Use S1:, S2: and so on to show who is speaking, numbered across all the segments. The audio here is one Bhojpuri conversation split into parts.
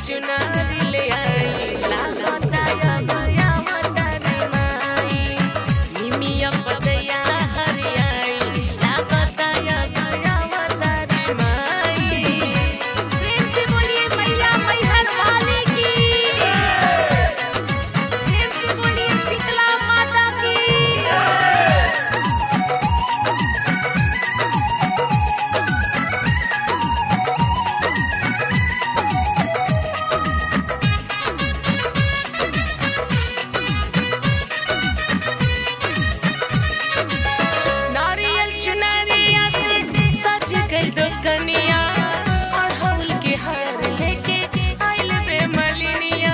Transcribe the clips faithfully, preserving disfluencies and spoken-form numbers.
S1: चुनारी ले आई लागता या माया वतारी माई निमिया पतया हरियाई लागता या माया वतारी माई। प्रेम से बोलिए मैया मैहर वाले की, प्रेम से बोलिए शीतला माता की। चुनरिया से सज गई दो कनिया अड़हुल के हार लेके आइल बे मलिनिया।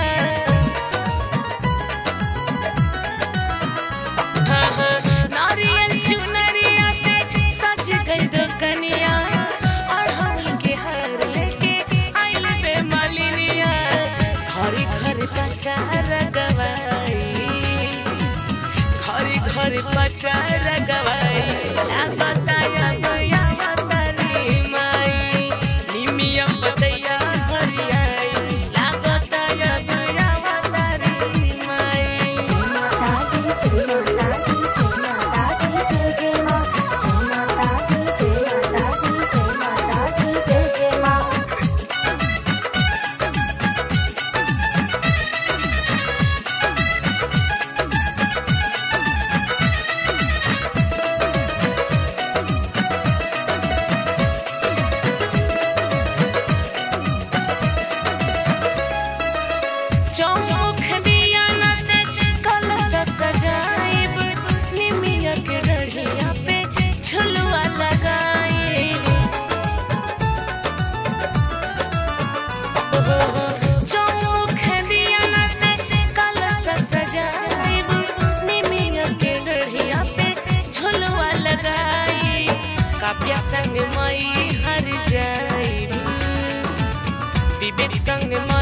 S1: हाँ हाँ नारियल चुनरिया से सज गई दो कनिया अड़हुल के हार लेके आइल बे मलिनिया। घरे घरे पचार गवाई, घरे घरे पचार गवाई लागता या माया वतारी माई निमिया पतया हरियाई लागता या माया वतारी माई।
S2: जय माता दी जय माता दी जय माता दी जय जय माँ, जय माता दी जय माता दी जय माता दी जय जय माँ।
S1: चौमुख दिया न से कलश सजाइब निमिया के डढ़िया पे झुलुआ लगाइब। चौमुख दिया न से कलश सजाइब निमिया के डढ़िया पे झुलुआ लगाइब। काव्या संग मई हर जाइब विवेक संग